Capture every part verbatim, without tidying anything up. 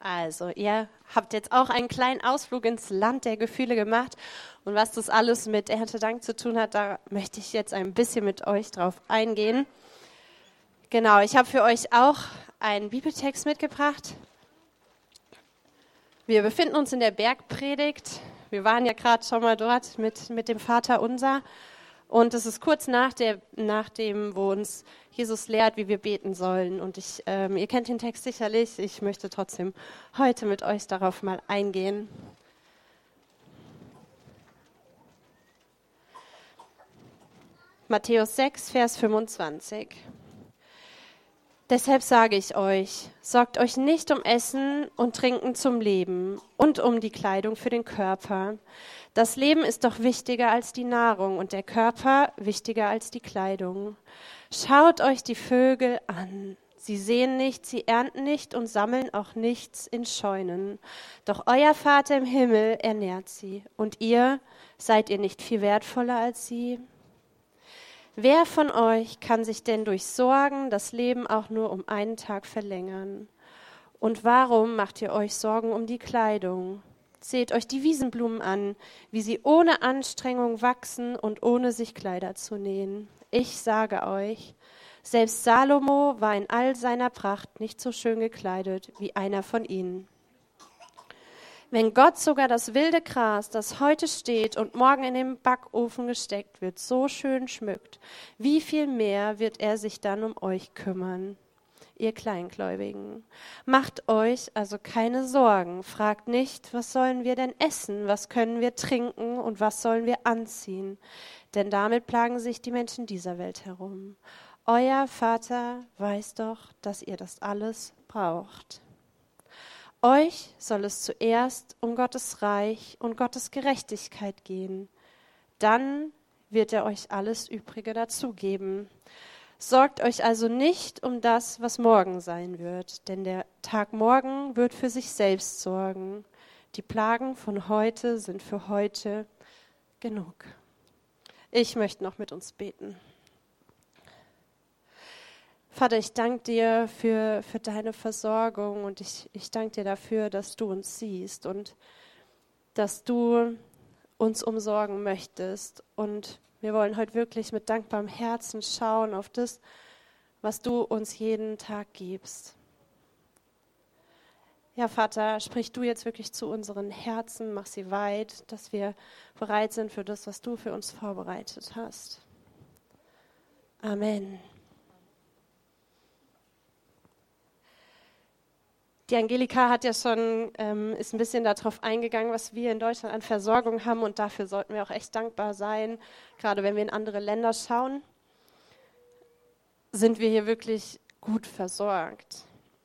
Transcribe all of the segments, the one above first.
Also, ihr habt jetzt auch einen kleinen Ausflug ins Land der Gefühle gemacht. Und was das alles mit Erntedank zu tun hat, da möchte ich jetzt ein bisschen mit euch drauf eingehen. Genau, ich habe für euch auch einen Bibeltext mitgebracht. Wir befinden uns in der Bergpredigt. Wir waren ja gerade schon mal dort mit, mit dem Vater unser. Und es ist kurz nach, der, nach dem, wo uns Jesus lehrt, wie wir beten sollen. Und ich, ähm, ihr kennt den Text sicherlich. Ich möchte trotzdem heute mit euch darauf mal eingehen. Matthäus sechs, Vers fünfundzwanzig. Deshalb sage ich euch, sorgt euch nicht um Essen und Trinken zum Leben und um die Kleidung für den Körper. Das Leben ist doch wichtiger als die Nahrung und der Körper wichtiger als die Kleidung. Schaut euch die Vögel an. Sie säen nicht, sie ernten nicht und sammeln auch nichts in Scheunen. Doch euer Vater im Himmel ernährt sie. Und ihr, seid ihr nicht viel wertvoller als sie? Wer von euch kann sich denn durch Sorgen das Leben auch nur um einen Tag verlängern? Und warum macht ihr euch Sorgen um die Kleidung? Seht euch die Wiesenblumen an, wie sie ohne Anstrengung wachsen und ohne sich Kleider zu nähen. Ich sage euch, selbst Salomo war in all seiner Pracht nicht so schön gekleidet wie einer von ihnen. Wenn Gott sogar das wilde Gras, das heute steht und morgen in den Backofen gesteckt wird, so schön schmückt, wie viel mehr wird er sich dann um euch kümmern, ihr Kleingläubigen? Macht euch also keine Sorgen, fragt nicht, was sollen wir denn essen, was können wir trinken und was sollen wir anziehen? Denn damit plagen sich die Menschen dieser Welt herum. Euer Vater weiß doch, dass ihr das alles braucht. Euch soll es zuerst um Gottes Reich und Gottes Gerechtigkeit gehen. Dann wird er euch alles Übrige dazugeben. Sorgt euch also nicht um das, was morgen sein wird, denn der Tag morgen wird für sich selbst sorgen. Die Plagen von heute sind für heute genug. Ich möchte noch mit uns beten. Vater, ich danke dir für, für deine Versorgung und ich, ich danke dir dafür, dass du uns siehst und dass du uns umsorgen möchtest. Und wir wollen heute wirklich mit dankbarem Herzen schauen auf das, was du uns jeden Tag gibst. Ja, Vater, sprich du jetzt wirklich zu unseren Herzen, mach sie weit, dass wir bereit sind für das, was du für uns vorbereitet hast. Amen. Die Angelika hat ja schon, ähm, ist ein bisschen darauf eingegangen, was wir in Deutschland an Versorgung haben und dafür sollten wir auch echt dankbar sein, gerade wenn wir in andere Länder schauen, sind wir hier wirklich gut versorgt.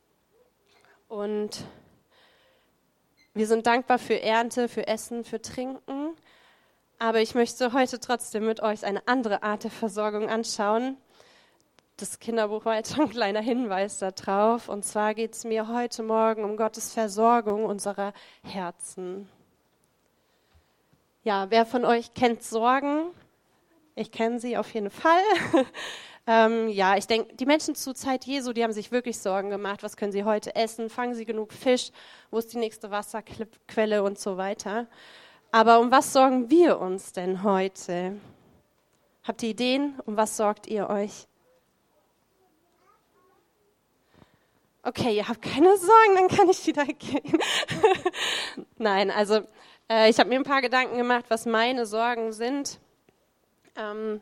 Und wir sind dankbar für Ernte, für Essen, für Trinken, aber ich möchte heute trotzdem mit euch eine andere Art der Versorgung anschauen. Das Kinderbuch war jetzt schon ein kleiner Hinweis darauf. Und zwar geht es mir heute Morgen um Gottes Versorgung unserer Herzen. Ja, wer von euch kennt Sorgen? Ich kenne sie auf jeden Fall. ähm, ja, ich denke, die Menschen zur Zeit Jesu, die haben sich wirklich Sorgen gemacht. Was können sie heute essen? Fangen sie genug Fisch? Wo ist die nächste Wasserquelle und so weiter? Aber um was sorgen wir uns denn heute? Habt ihr Ideen? Um was sorgt ihr euch? Okay, ihr habt keine Sorgen, dann kann ich wieder gehen. Nein, also äh, ich habe mir ein paar Gedanken gemacht, was meine Sorgen sind. Ähm,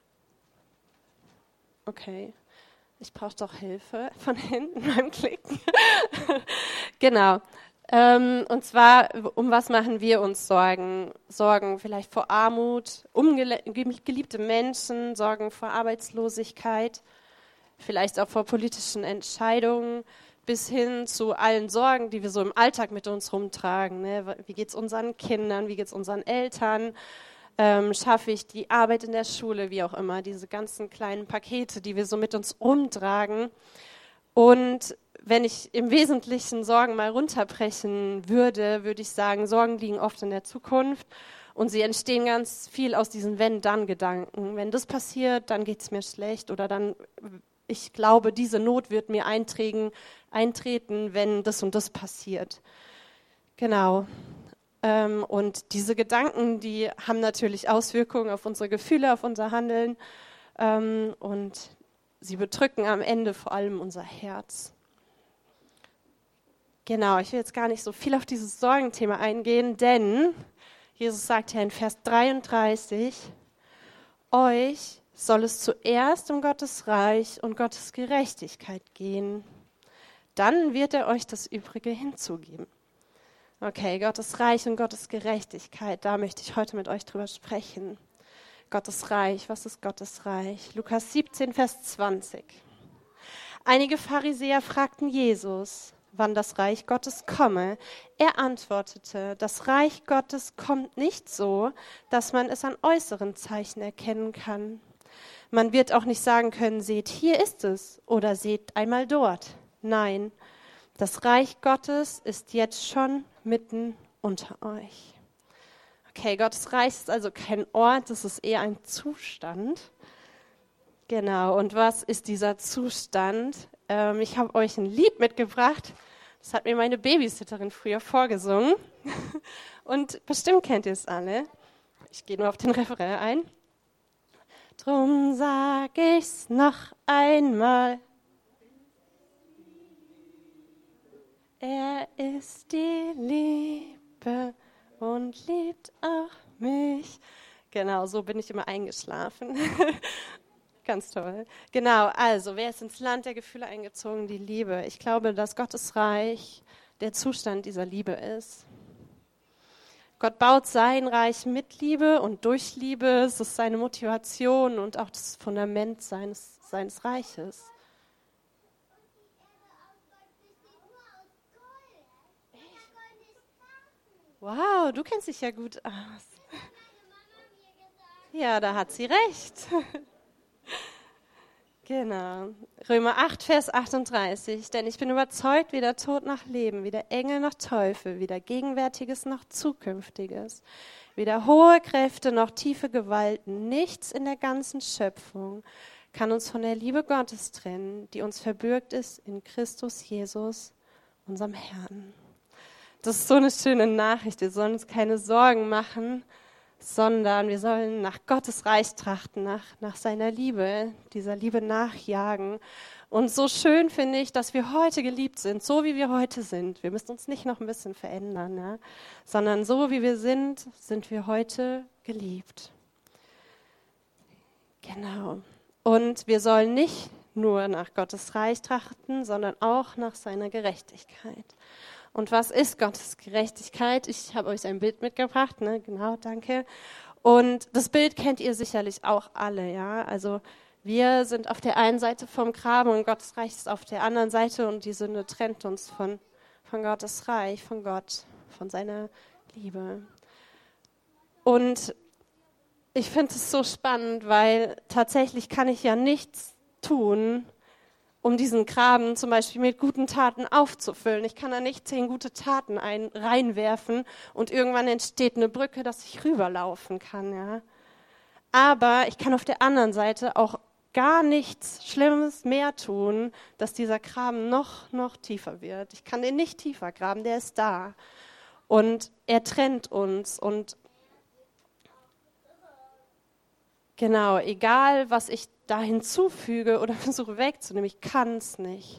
okay, ich brauche doch Hilfe von hinten beim Klicken. Genau. Ähm, und zwar, um was machen wir uns Sorgen? Sorgen vielleicht vor Armut, um geliebte Menschen, Sorgen vor Arbeitslosigkeit. Vielleicht auch vor politischen Entscheidungen, bis hin zu allen Sorgen, die wir so im Alltag mit uns rumtragen. Ne? Wie geht es unseren Kindern, wie geht es unseren Eltern? Ähm, schaffe ich die Arbeit in der Schule, wie auch immer, diese ganzen kleinen Pakete, die wir so mit uns rumtragen. Und wenn ich im Wesentlichen Sorgen mal runterbrechen würde, würde ich sagen, Sorgen liegen oft in der Zukunft. Und sie entstehen ganz viel aus diesen Wenn-Dann-Gedanken. Wenn das passiert, dann geht es mir schlecht oder dann ich glaube, diese Not wird mir eintreten, eintreten, wenn das und das passiert. Genau. Ähm, und diese Gedanken, die haben natürlich Auswirkungen auf unsere Gefühle, auf unser Handeln. Ähm, und sie bedrücken am Ende vor allem unser Herz. Genau, ich will jetzt gar nicht so viel auf dieses Sorgenthema eingehen, denn Jesus sagt ja in Vers dreiunddreißig, euch soll es zuerst um Gottes Reich und Gottes Gerechtigkeit gehen. Dann wird er euch das Übrige hinzugeben. Okay, Gottes Reich und Gottes Gerechtigkeit, da möchte ich heute mit euch drüber sprechen. Gottes Reich, was ist Gottes Reich? Lukas siebzehn, Vers zwanzig. Einige Pharisäer fragten Jesus, wann das Reich Gottes komme. Er antwortete, das Reich Gottes kommt nicht so, dass man es an äußeren Zeichen erkennen kann. Man wird auch nicht sagen können, seht, hier ist es oder seht einmal dort. Nein, das Reich Gottes ist jetzt schon mitten unter euch. Okay, Gottes Reich ist also kein Ort, das ist eher ein Zustand. Genau, und was ist dieser Zustand? Ähm, ich habe euch ein Lied mitgebracht, das hat mir meine Babysitterin früher vorgesungen. Und bestimmt kennt ihr es alle. Ich gehe nur auf den Refrain ein. Drum sag ich's noch einmal. Er ist die Liebe und liebt auch mich. Genau, so bin ich immer eingeschlafen. Ganz toll. Genau, also, wer ist ins Land der Gefühle eingezogen? Die Liebe. Ich glaube, dass Gottes Reich der Zustand dieser Liebe ist. Gott baut sein Reich mit Liebe und durch Liebe. Es ist seine Motivation und auch das Fundament seines, seines Reiches. Wow, du kennst dich ja gut aus. Ja, da hat sie recht. Genau. Römer acht, Vers achtunddreißig. Denn ich bin überzeugt, weder Tod noch Leben, weder Engel noch Teufel, weder Gegenwärtiges noch Zukünftiges, weder hohe Kräfte noch tiefe Gewalten, nichts in der ganzen Schöpfung kann uns von der Liebe Gottes trennen, die uns verbürgt ist in Christus Jesus, unserem Herrn. Das ist so eine schöne Nachricht. Wir sollen uns keine Sorgen machen, sondern wir sollen nach Gottes Reich trachten, nach, nach seiner Liebe, dieser Liebe nachjagen. Und so schön finde ich, dass wir heute geliebt sind, so wie wir heute sind. Wir müssen uns nicht noch ein bisschen verändern, ja? Sondern so wie wir sind, sind wir heute geliebt. Genau. Und wir sollen nicht nur nach Gottes Reich trachten, sondern auch nach seiner Gerechtigkeit. Und was ist Gottes Gerechtigkeit? Ich habe euch ein Bild mitgebracht, ne? Genau, danke. Und das Bild kennt ihr sicherlich auch alle, ja. Also wir sind auf der einen Seite vom Graben und Gottes Reich ist auf der anderen Seite und die Sünde trennt uns von, von Gottes Reich, von Gott, von seiner Liebe. Und ich finde es so spannend, weil tatsächlich kann ich ja nichts tun, um diesen Graben zum Beispiel mit guten Taten aufzufüllen. Ich kann da nicht zehn gute Taten ein, reinwerfen und irgendwann entsteht eine Brücke, dass ich rüberlaufen kann. Ja. Aber ich kann auf der anderen Seite auch gar nichts Schlimmes mehr tun, dass dieser Graben noch, noch tiefer wird. Ich kann den nicht tiefer graben, der ist da. Und er trennt uns. Und genau, egal was ich da hinzufüge oder versuche wegzunehmen, ich kann es nicht.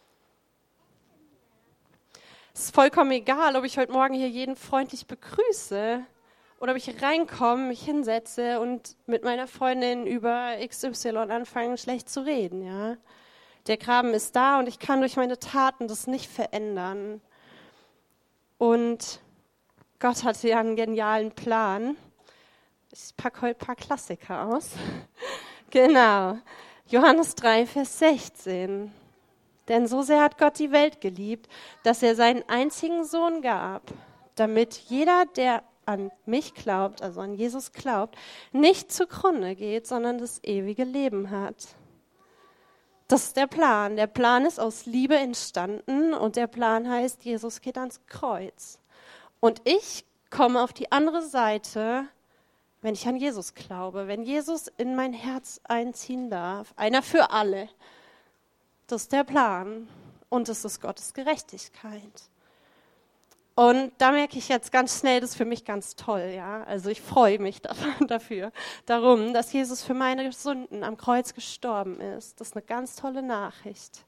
Es ist vollkommen egal, ob ich heute Morgen hier jeden freundlich begrüße oder ob ich reinkomme, mich hinsetze und mit meiner Freundin über X Y anfange, schlecht zu reden. Ja? Der Graben ist da und ich kann durch meine Taten das nicht verändern. Und Gott hatte ja einen genialen Plan. Ich packe heute ein paar Klassiker aus. Genau. Johannes drei, Vers sechzehn. Denn so sehr hat Gott die Welt geliebt, dass er seinen einzigen Sohn gab, damit jeder, der an mich glaubt, also an Jesus glaubt, nicht zugrunde geht, sondern das ewige Leben hat. Das ist der Plan. Der Plan ist aus Liebe entstanden und der Plan heißt, Jesus geht ans Kreuz. Und ich komme auf die andere Seite, wenn ich an Jesus glaube, wenn Jesus in mein Herz einziehen darf, einer für alle, Das ist der Plan und das ist Gottes Gerechtigkeit. Und da merke ich jetzt ganz schnell, das ist für mich ganz toll, ja. Also ich freue mich dafür, darum, dass Jesus für meine Sünden am Kreuz gestorben ist. Das ist eine ganz tolle Nachricht,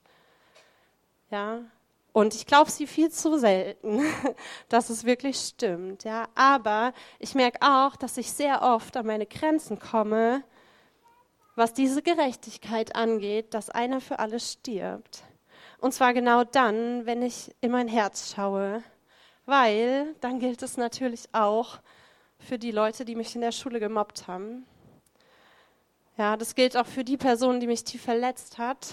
ja. Und ich glaube sie viel zu selten, dass es wirklich stimmt, ja. Aber ich merke auch, dass ich sehr oft an meine Grenzen komme, was diese Gerechtigkeit angeht, dass einer für alle stirbt. Und zwar genau dann, wenn ich in mein Herz schaue. Weil dann gilt es natürlich auch für die Leute, die mich in der Schule gemobbt haben. Ja, das gilt auch für die Person, die mich tief verletzt hat.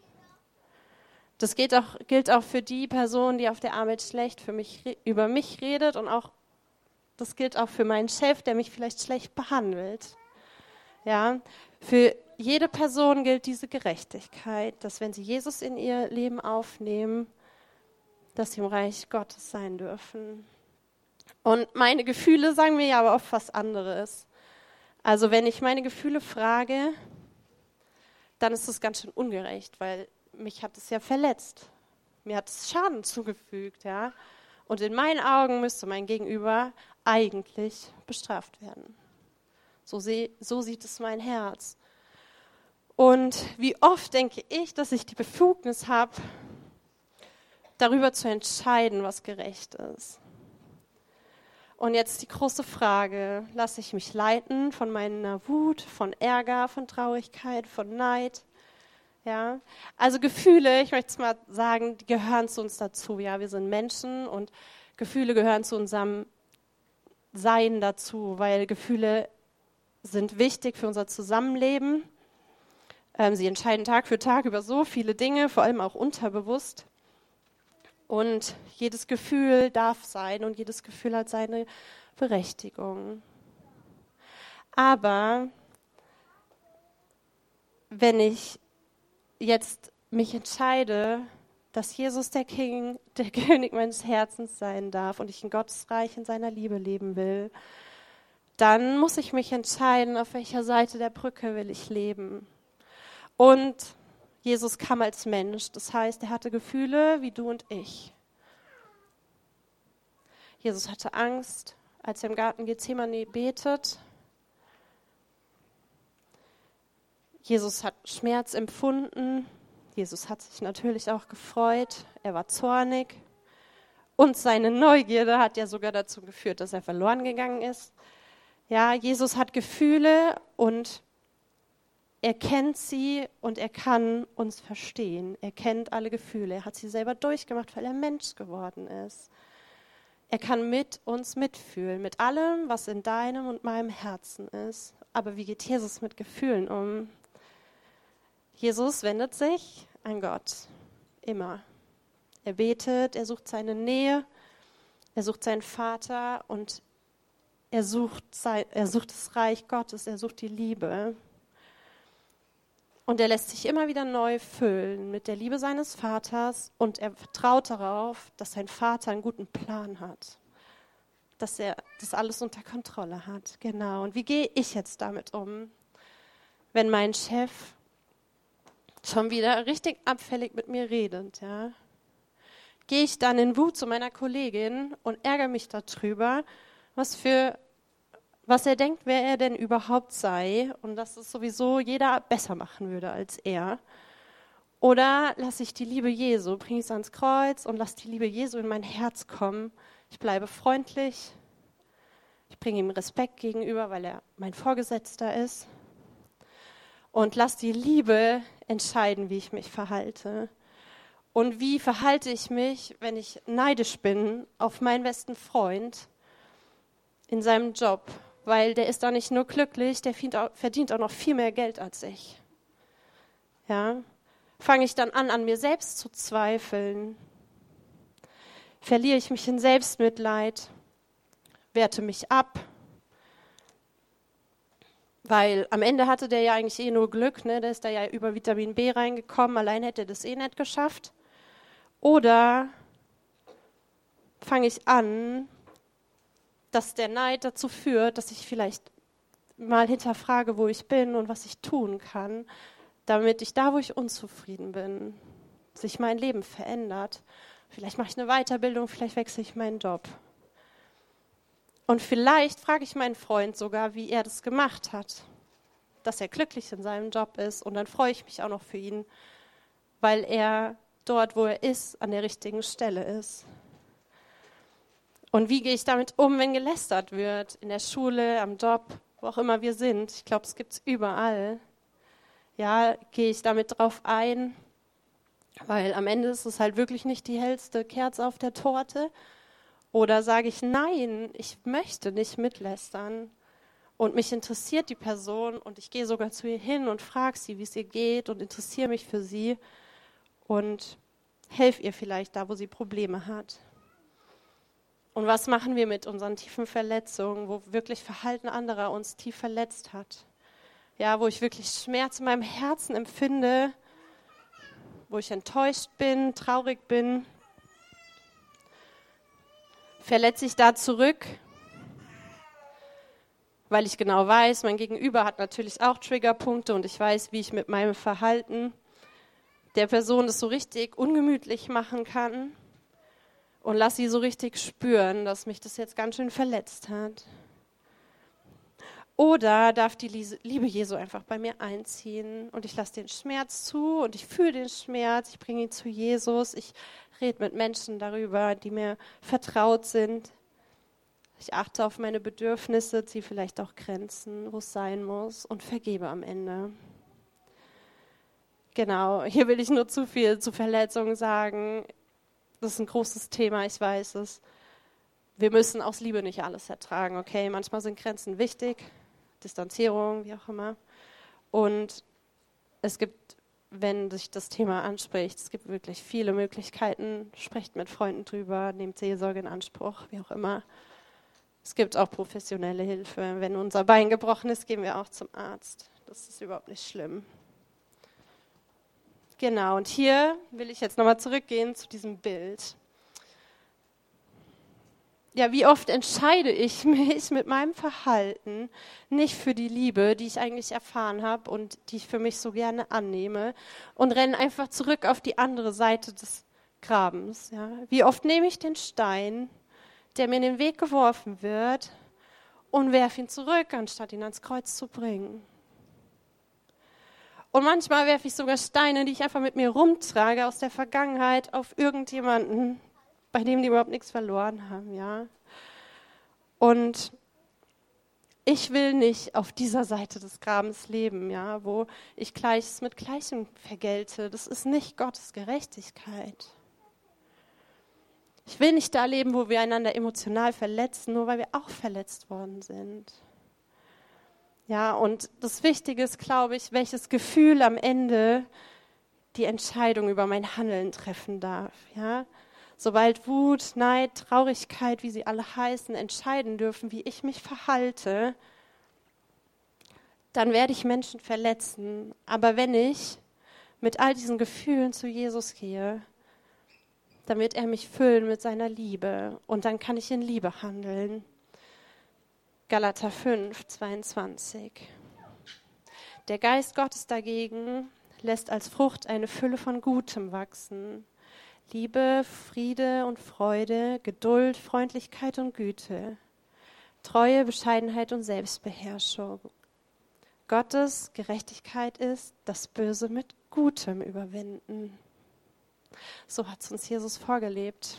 Das gilt auch, gilt auch für die Person, die auf der Arbeit schlecht für mich, über mich redet. Und auch, das gilt auch für meinen Chef, der mich vielleicht schlecht behandelt. Ja, für jede Person gilt diese Gerechtigkeit, dass wenn sie Jesus in ihr Leben aufnehmen, dass sie im Reich Gottes sein dürfen. Und meine Gefühle sagen mir ja aber oft was anderes. Also wenn ich meine Gefühle frage, dann ist das ganz schön ungerecht, weil mich hat es ja verletzt. Mir hat es Schaden zugefügt, ja. Und in meinen Augen müsste mein Gegenüber eigentlich bestraft werden. So, seh, so sieht es mein Herz. Und wie oft denke ich, dass ich die Befugnis habe, darüber zu entscheiden, was gerecht ist. Und jetzt die große Frage, lasse ich mich leiten von meiner Wut, von Ärger, von Traurigkeit, von Neid? Ja, also Gefühle, ich möchte es mal sagen, die gehören zu uns dazu. Ja, wir sind Menschen und Gefühle gehören zu unserem Sein dazu, weil Gefühle sind wichtig für unser Zusammenleben. Ähm, sie entscheiden Tag für Tag über so viele Dinge, vor allem auch unterbewusst. Und jedes Gefühl darf sein und jedes Gefühl hat seine Berechtigung. Aber wenn ich jetzt mich entscheide, dass Jesus der King, der König meines Herzens sein darf und ich in Gottes Reich in seiner Liebe leben will, dann muss ich mich entscheiden, auf welcher Seite der Brücke will ich leben. Und Jesus kam als Mensch, das heißt, er hatte Gefühle wie du und ich. Jesus hatte Angst, als er im Garten Gethsemane betet. Jesus hat Schmerz empfunden. Jesus hat sich natürlich auch gefreut. Er war zornig. Und seine Neugierde hat ja sogar dazu geführt, dass er verloren gegangen ist. Ja, Jesus hat Gefühle und er kennt sie und er kann uns verstehen. Er kennt alle Gefühle. Er hat sie selber durchgemacht, weil er Mensch geworden ist. Er kann mit uns mitfühlen, mit allem, was in deinem und meinem Herzen ist. Aber wie geht Jesus mit Gefühlen um? Jesus wendet sich an Gott, immer. Er betet, er sucht seine Nähe, er sucht seinen Vater und er sucht, sein, er sucht das Reich Gottes, er sucht die Liebe. Und er lässt sich immer wieder neu füllen mit der Liebe seines Vaters und er vertraut darauf, dass sein Vater einen guten Plan hat, dass er das alles unter Kontrolle hat. Genau. Und wie gehe ich jetzt damit um, wenn mein Chef schon wieder richtig abfällig mit mir redet? Ja? Gehe ich dann in Wut zu meiner Kollegin und ärgere mich darüber, was für was er denkt, wer er denn überhaupt sei und dass es sowieso jeder besser machen würde als er. Oder lasse ich die Liebe Jesu, bringe ich es ans Kreuz und lasse die Liebe Jesu in mein Herz kommen. Ich bleibe freundlich, ich bringe ihm Respekt gegenüber, weil er mein Vorgesetzter ist. Und lasse die Liebe entscheiden, wie ich mich verhalte. Und wie verhalte ich mich, wenn ich neidisch bin auf meinen besten Freund in seinem Job? Weil der ist da nicht nur glücklich, der verdient auch noch viel mehr Geld als ich. Ja? Fange ich dann an, an mir selbst zu zweifeln? Verliere ich mich in Selbstmitleid? Werte mich ab? Weil am Ende hatte der ja eigentlich eh nur Glück, ne? Der ist da ja über Vitamin B reingekommen, allein hätte er das eh nicht geschafft. Oder fange ich an, dass der Neid dazu führt, dass ich vielleicht mal hinterfrage, wo ich bin und was ich tun kann, damit ich da, wo ich unzufrieden bin, sich mein Leben verändert. Vielleicht mache ich eine Weiterbildung, vielleicht wechsle ich meinen Job. Und vielleicht frage ich meinen Freund sogar, wie er das gemacht hat, dass er glücklich in seinem Job ist. Und dann freue ich mich auch noch für ihn, weil er dort, wo er ist, an der richtigen Stelle ist. Und wie gehe ich damit um, wenn gelästert wird? In der Schule, am Job, wo auch immer wir sind. Ich glaube, es gibt es überall. Ja, gehe ich damit drauf ein? Weil am Ende ist es halt wirklich nicht die hellste Kerze auf der Torte. Oder sage ich, nein, ich möchte nicht mitlästern. Und mich interessiert die Person und ich gehe sogar zu ihr hin und frage sie, wie es ihr geht und interessiere mich für sie und helfe ihr vielleicht da, wo sie Probleme hat. Und was machen wir mit unseren tiefen Verletzungen, wo wirklich Verhalten anderer uns tief verletzt hat? Ja, wo ich wirklich Schmerz in meinem Herzen empfinde, wo ich enttäuscht bin, traurig bin. Verletze ich da zurück, weil ich genau weiß, mein Gegenüber hat natürlich auch Triggerpunkte und ich weiß, wie ich mit meinem Verhalten der Person das so richtig ungemütlich machen kann und lasse sie so richtig spüren, dass mich das jetzt ganz schön verletzt hat. Oder darf die Liebe Jesu einfach bei mir einziehen und ich lasse den Schmerz zu und ich fühle den Schmerz, ich bringe ihn zu Jesus, ich rede mit Menschen darüber, die mir vertraut sind. Ich achte auf meine Bedürfnisse, ziehe vielleicht auch Grenzen, wo es sein muss und vergebe am Ende. Genau, hier will ich nur zu viel zu Verletzungen sagen. Das ist ein großes Thema, ich weiß es. Wir müssen aus Liebe nicht alles ertragen, okay? Manchmal sind Grenzen wichtig, Distanzierung, wie auch immer. Und es gibt, wenn sich das Thema anspricht, es gibt wirklich viele Möglichkeiten. Sprecht mit Freunden drüber, nehmt Seelsorge in Anspruch, wie auch immer. Es gibt auch professionelle Hilfe. Wenn unser Bein gebrochen ist, gehen wir auch zum Arzt. Das ist überhaupt nicht schlimm. Genau, und hier will ich jetzt nochmal zurückgehen zu diesem Bild. Ja, wie oft entscheide ich mich mit meinem Verhalten nicht für die Liebe, die ich eigentlich erfahren habe und die ich für mich so gerne annehme und renne einfach zurück auf die andere Seite des Grabens. Ja? Wie oft nehme ich den Stein, der mir in den Weg geworfen wird, und werfe ihn zurück, anstatt ihn ans Kreuz zu bringen. Und manchmal werfe ich sogar Steine, die ich einfach mit mir rumtrage aus der Vergangenheit, auf irgendjemanden, bei dem die überhaupt nichts verloren haben, ja. Und ich will nicht auf dieser Seite des Grabens leben, ja, wo ich Gleiches mit Gleichem vergelte. Das ist nicht Gottes Gerechtigkeit. Ich will nicht da leben, wo wir einander emotional verletzen, nur weil wir auch verletzt worden sind. Ja, und das Wichtige ist, glaube ich, welches Gefühl am Ende die Entscheidung über mein Handeln treffen darf, ja. Sobald Wut, Neid, Traurigkeit, wie sie alle heißen, entscheiden dürfen, wie ich mich verhalte, dann werde ich Menschen verletzen. Aber wenn ich mit all diesen Gefühlen zu Jesus gehe, dann wird er mich füllen mit seiner Liebe und dann kann ich in Liebe handeln. Galater fünf, zweiundzwanzig. Der Geist Gottes dagegen lässt als Frucht eine Fülle von Gutem wachsen. Liebe, Friede und Freude, Geduld, Freundlichkeit und Güte, Treue, Bescheidenheit und Selbstbeherrschung. Gottes Gerechtigkeit ist, das Böse mit Gutem überwinden. So hat es uns Jesus vorgelebt.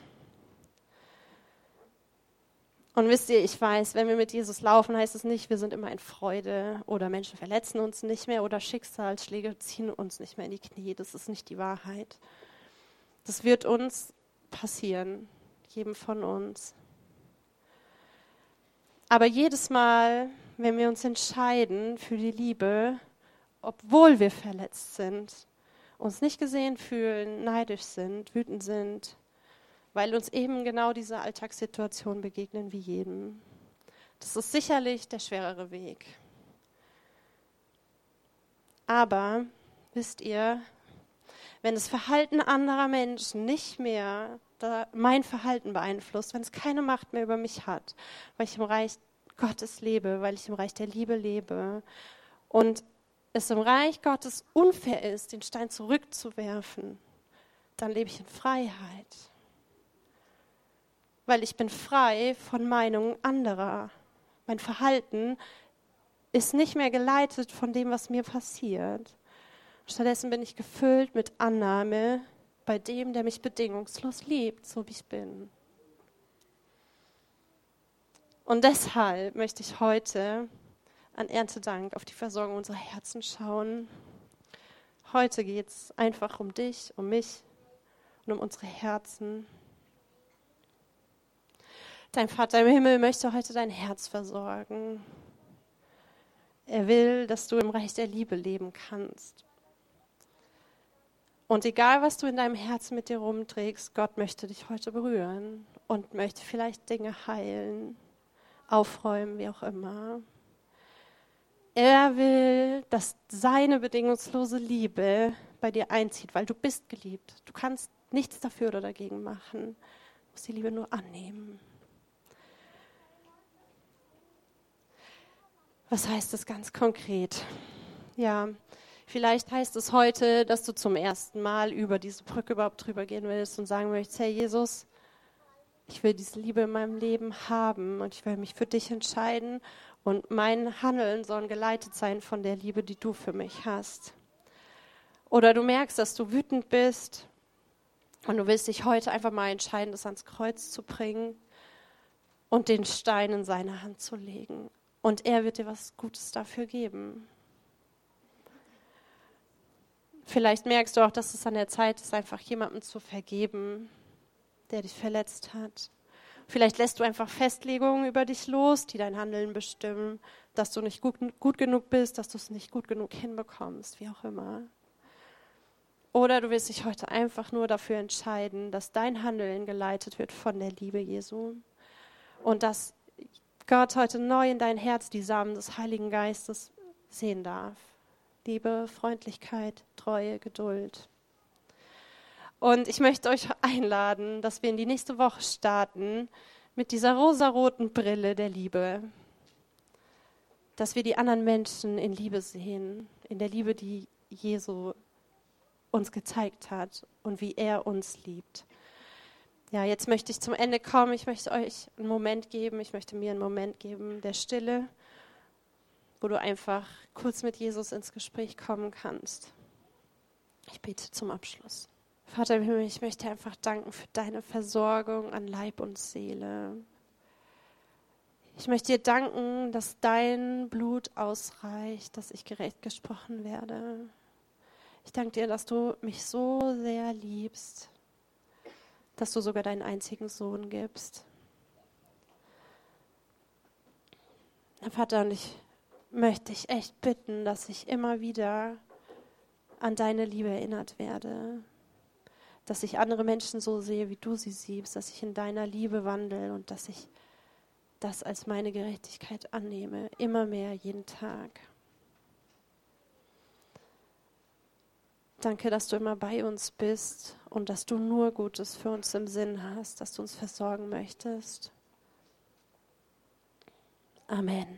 Und wisst ihr, ich weiß, wenn wir mit Jesus laufen, heißt es nicht, wir sind immer in Freude oder Menschen verletzen uns nicht mehr oder Schicksalsschläge ziehen uns nicht mehr in die Knie. Das ist nicht die Wahrheit. Das wird uns passieren, jedem von uns. Aber jedes Mal, wenn wir uns entscheiden für die Liebe, obwohl wir verletzt sind, uns nicht gesehen fühlen, neidisch sind, wütend sind, weil uns eben genau diese Alltagssituationen begegnen wie jedem. Das ist sicherlich der schwerere Weg. Aber, wisst ihr, wenn das Verhalten anderer Menschen nicht mehr mein Verhalten beeinflusst, wenn es keine Macht mehr über mich hat, weil ich im Reich Gottes lebe, weil ich im Reich der Liebe lebe und es im Reich Gottes unfair ist, den Stein zurückzuwerfen, dann lebe ich in Freiheit. Weil ich bin frei von Meinungen anderer. Mein Verhalten ist nicht mehr geleitet von dem, was mir passiert. Stattdessen bin ich gefüllt mit Annahme bei dem, der mich bedingungslos liebt, so wie ich bin. Und deshalb möchte ich heute an Erntedank auf die Versorgung unserer Herzen schauen. Heute geht es einfach um dich, um mich und um unsere Herzen. Dein Vater im Himmel möchte heute dein Herz versorgen. Er will, dass du im Reich der Liebe leben kannst. Und egal, was du in deinem Herzen mit dir rumträgst, Gott möchte dich heute berühren und möchte vielleicht Dinge heilen, aufräumen, wie auch immer. Er will, dass seine bedingungslose Liebe bei dir einzieht, weil du bist geliebt. Du kannst nichts dafür oder dagegen machen. Du musst die Liebe nur annehmen. Was heißt das ganz konkret? Ja, vielleicht heißt es heute, dass du zum ersten Mal über diese Brücke überhaupt drüber gehen willst und sagen möchtest, Herr Jesus, ich will diese Liebe in meinem Leben haben und ich will mich für dich entscheiden und mein Handeln soll geleitet sein von der Liebe, die du für mich hast. Oder du merkst, dass du wütend bist und du willst dich heute einfach mal entscheiden, das ans Kreuz zu bringen und den Stein in seine Hand zu legen. Und er wird dir was Gutes dafür geben. Vielleicht merkst du auch, dass es an der Zeit ist, einfach jemandem zu vergeben, der dich verletzt hat. Vielleicht lässt du einfach Festlegungen über dich los, die dein Handeln bestimmen, dass du nicht gut, gut genug bist, dass du es nicht gut genug hinbekommst, wie auch immer. Oder du willst dich heute einfach nur dafür entscheiden, dass dein Handeln geleitet wird von der Liebe Jesu und dass Gott heute neu in dein Herz die Samen des Heiligen Geistes sehen darf. Liebe, Freundlichkeit, Treue, Geduld. Und ich möchte euch einladen, dass wir in die nächste Woche starten mit dieser rosaroten Brille der Liebe. Dass wir die anderen Menschen in Liebe sehen, in der Liebe, die Jesu uns gezeigt hat und wie er uns liebt. Ja, jetzt möchte ich zum Ende kommen. Ich möchte euch einen Moment geben, ich möchte mir einen Moment geben der Stille, wo du einfach kurz mit Jesus ins Gespräch kommen kannst. Ich bete zum Abschluss. Vater im Himmel, ich möchte einfach danken für deine Versorgung an Leib und Seele. Ich möchte dir danken, dass dein Blut ausreicht, dass ich gerecht gesprochen werde. Ich danke dir, dass du mich so sehr liebst, dass du sogar deinen einzigen Sohn gibst. Herr Vater, und ich möchte dich echt bitten, dass ich immer wieder an deine Liebe erinnert werde, dass ich andere Menschen so sehe, wie du sie siehst, dass ich in deiner Liebe wandle und dass ich das als meine Gerechtigkeit annehme, immer mehr, jeden Tag. Danke, dass du immer bei uns bist und dass du nur Gutes für uns im Sinn hast, dass du uns versorgen möchtest. Amen.